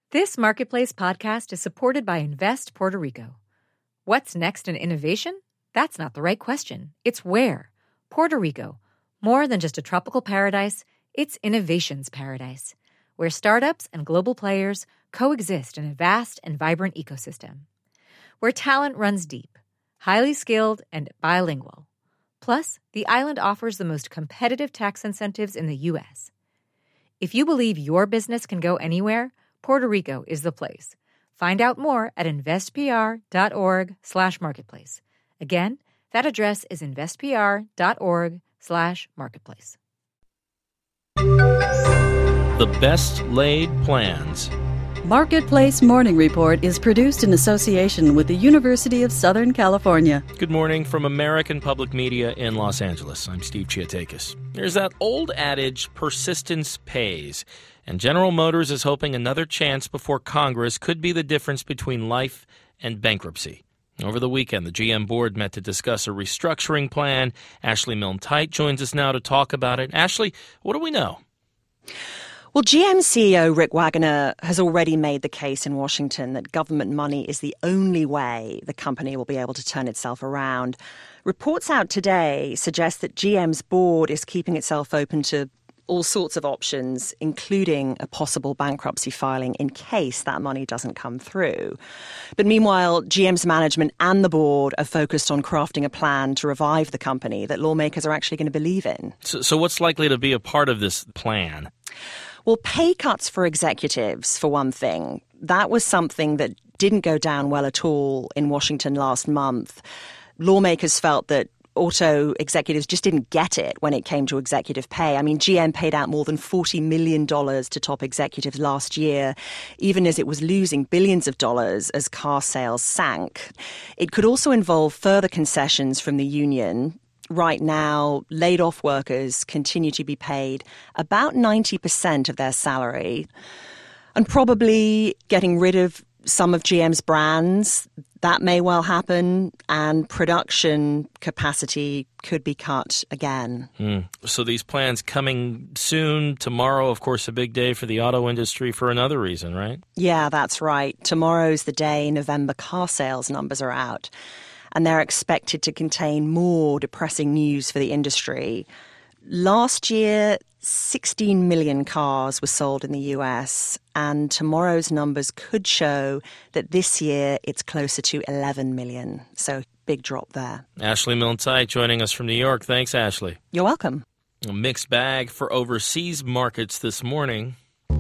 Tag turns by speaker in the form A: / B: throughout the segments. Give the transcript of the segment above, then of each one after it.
A: This Marketplace podcast is supported by Invest Puerto Rico. What's next in innovation? That's not the right question. It's where. Puerto Rico. More than just a tropical paradise, it's innovation's paradise, where startups and global players coexist in a vast and vibrant ecosystem. Where talent runs deep, highly skilled, and bilingual. Plus, the island offers the most competitive tax incentives in the U.S. If you believe your business can go anywhere, Puerto Rico is the place. Find out more at investpr.org/marketplace. Again, that address is investpr.org/marketplace.
B: The best laid plans.
C: Marketplace Morning Report is produced in association with the University of Southern California.
B: Good morning from American Public Media in Los Angeles. I'm Steve Chiatakis. There's that old adage, persistence pays. And General Motors is hoping another chance before Congress could be the difference between life and bankruptcy. Over the weekend, the GM board met to discuss a restructuring plan. Ashley Milne-Tite joins us now to talk about it. Ashley, what do we know?
D: Well, GM CEO Rick Wagoner has already made the case in Washington that government money is the only way the company will be able to turn itself around. Reports out today suggest that GM's board is keeping itself open to all sorts of options, including a possible bankruptcy filing in case that money doesn't come through. But meanwhile, GM's management and the board are focused on crafting a plan to revive the company that lawmakers are actually going to believe in.
B: So what's likely to be a part of this plan?
D: Well, pay cuts for executives, for one thing. That was something that didn't go down well at all in Washington last month. Lawmakers felt that auto executives just didn't get it when it came to executive pay. I mean, GM paid out more than $40 million to top executives last year, even as it was losing billions of dollars as car sales sank. It could also involve further concessions from the union. Right now, laid-off workers continue to be paid about 90% of their salary, and probably getting rid of some of GM's brands. That may well happen, and production capacity could be cut again.
B: So these plans coming soon. Tomorrow, of course, a big day for the auto industry for another reason, right?
D: Yeah, that's right. Tomorrow's the day November car sales numbers are out, and they're expected to contain more depressing news for the industry. Last year, 16 million cars were sold in the US, and tomorrow's numbers could show that this year it's closer to 11 million. So big drop there.
B: Ashley Milne-Tite joining us from New York. Thanks, Ashley.
D: You're welcome.
B: A mixed bag for overseas markets this morning.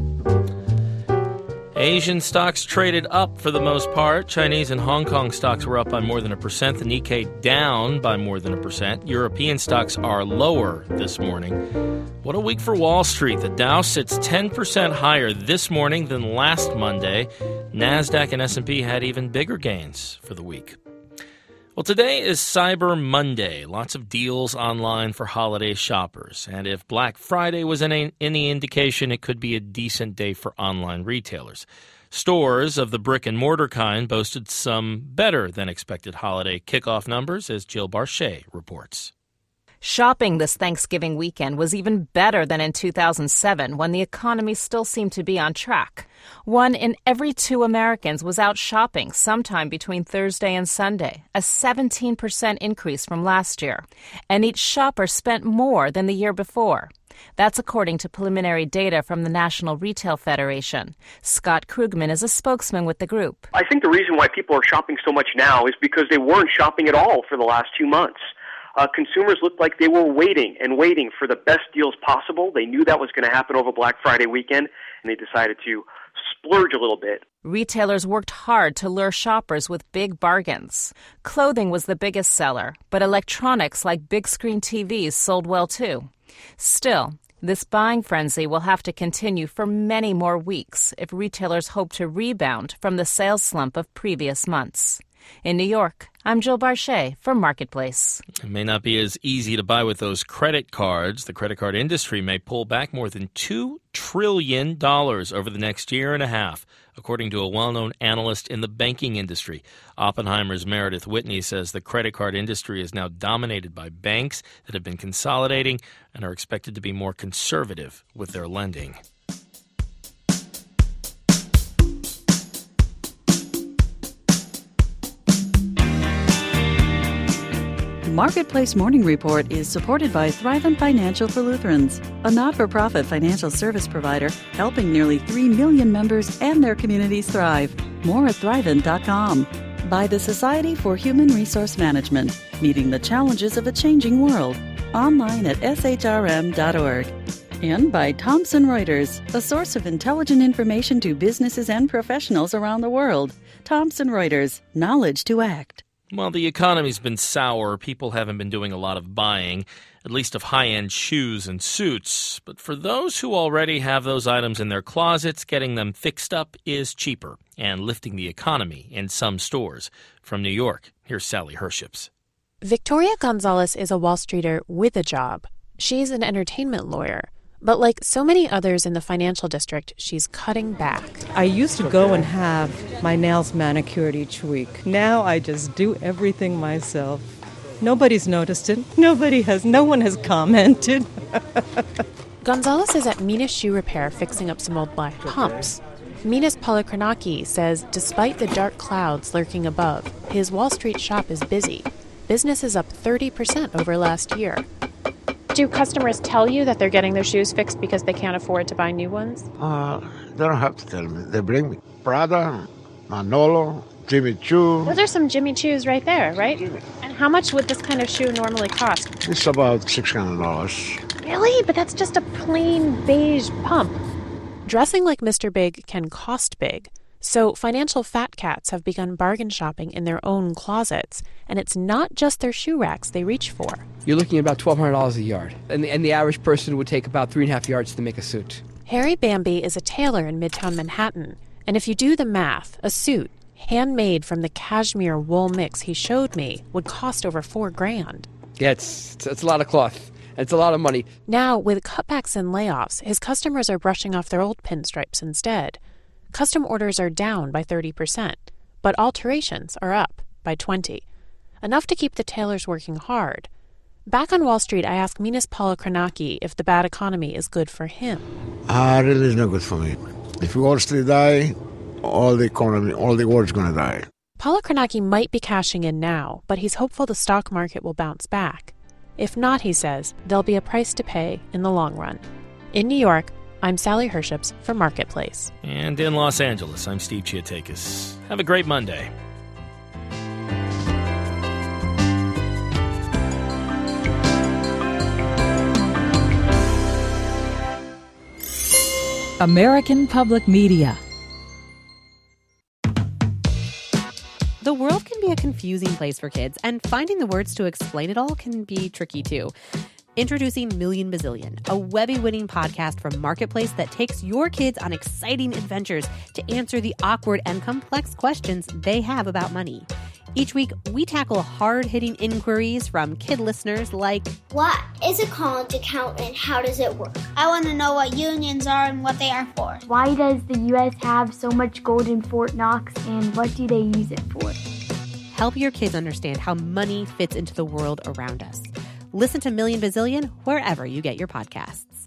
B: Asian stocks traded up for the most part. Chinese and Hong Kong stocks were up by more than 1%. The Nikkei down by more than 1%. European stocks are lower this morning. What a week for Wall Street. The Dow sits 10% higher this morning than last Monday. NASDAQ and S&P had even bigger gains for the week. Well, today is Cyber Monday. Lots of deals online for holiday shoppers. And if Black Friday was any indication, it could be a decent day for online retailers. Stores of the brick-and-mortar kind boasted some better-than-expected holiday kickoff numbers, as Jill Barchet reports.
E: Shopping this Thanksgiving weekend was even better than in 2007, when the economy still seemed to be on track. 1 in every 2 Americans was out shopping sometime between Thursday and Sunday, a 17% increase from last year. And each shopper spent more than the year before. That's according to preliminary data from the National Retail Federation. Scott Krugman is a spokesman with the group.
F: I think the reason why people are shopping so much now is because they weren't shopping at all for the last 2 months. Consumers looked like they were waiting for the best deals possible. They knew that was going to happen over Black Friday weekend, and they decided to splurge a little bit.
E: Retailers worked hard to lure shoppers with big bargains. Clothing was the biggest seller, but electronics like big-screen TVs sold well too. Still, this buying frenzy will have to continue for many more weeks if retailers hope to rebound from the sales slump of previous months. In New York, I'm Jill Barchet for Marketplace.
B: It may not be as easy to buy with those credit cards. The credit card industry may pull back more than $2 trillion over the next year and a half, according to a well-known analyst in the banking industry. Oppenheimer's Meredith Whitney says the credit card industry is now dominated by banks that have been consolidating and are expected to be more conservative with their lending.
C: Marketplace Morning Report is supported by Thrivent Financial for Lutherans, a not-for-profit financial service provider helping nearly 3 million members and their communities thrive. More at Thrivent.com. By the Society for Human Resource Management, meeting the challenges of a changing world. Online at shrm.org. And by Thomson Reuters, a source of intelligent information to businesses and professionals around the world. Thomson Reuters, knowledge to act.
B: Well, the economy's been sour. People haven't been doing a lot of buying, at least of high-end shoes and suits. But for those who already have those items in their closets, getting them fixed up is cheaper and lifting the economy in some stores. From New York, here's Sally Herships.
G: Victoria Gonzalez is a Wall Streeter with a job. She's an entertainment lawyer. But like so many others in the financial district, she's cutting back.
H: I used to go and have my nails manicured each week. Now I just do everything myself. Nobody's noticed it. No one has commented.
G: Gonzalez is at Minas Shoe Repair fixing up some old black pumps. Minas Polokranaki says despite the dark clouds lurking above, his Wall Street shop is busy. Business is up 30% over last year. Do customers tell you that they're getting their shoes fixed because they can't afford to buy new ones?
I: They don't have to tell me. They bring me Prada, Manolo, Jimmy Choo.
G: Those are some Jimmy Choos right there, right? And how much would this kind of shoe normally cost?
I: It's about $600.
G: Really? But that's just a plain beige pump. Dressing like Mr. Big can cost big. So financial fat cats have begun bargain shopping in their own closets, and it's not just their shoe racks they reach for.
J: You're looking at about $1,200 a yard, and the average person would take about 3.5 yards to make a suit.
G: Harry Bambi is a tailor in Midtown Manhattan, and if you do the math, a suit, handmade from the cashmere wool mix he showed me, would cost over $4,000.
J: Yeah, it's a lot of cloth. It's a lot of money.
G: Now, with cutbacks and layoffs, his customers are brushing off their old pinstripes instead. Custom orders are down by 30%, but alterations are up by 20%. Enough to keep the tailors working hard. Back on Wall Street, I ask Minas Polokranaki if the bad economy is good for him.
I: Really is not good for me. If Wall Street die, all the economy, all the world's going to die.
G: Polokranaki might be cashing in now, but he's hopeful the stock market will bounce back. If not, he says, there'll be a price to pay in the long run. In New York, I'm Sally Herships for Marketplace.
B: And in Los Angeles, I'm Steve Chiatakis. Have a great Monday.
K: American Public Media.
L: The world can be a confusing place for kids, and finding the words to explain it all can be tricky too. Introducing Million Bazillion, a Webby-winning podcast from Marketplace that takes your kids on exciting adventures to answer the awkward and complex questions they have about money. Each week, we tackle hard-hitting inquiries from kid listeners like,
M: what is a college account and how does it work? I want to know what unions are and what they are for.
N: Why does the U.S. have so much gold in Fort Knox and what do they use it for?
L: Help your kids understand how money fits into the world around us. Listen to Million Bazillion wherever you get your podcasts.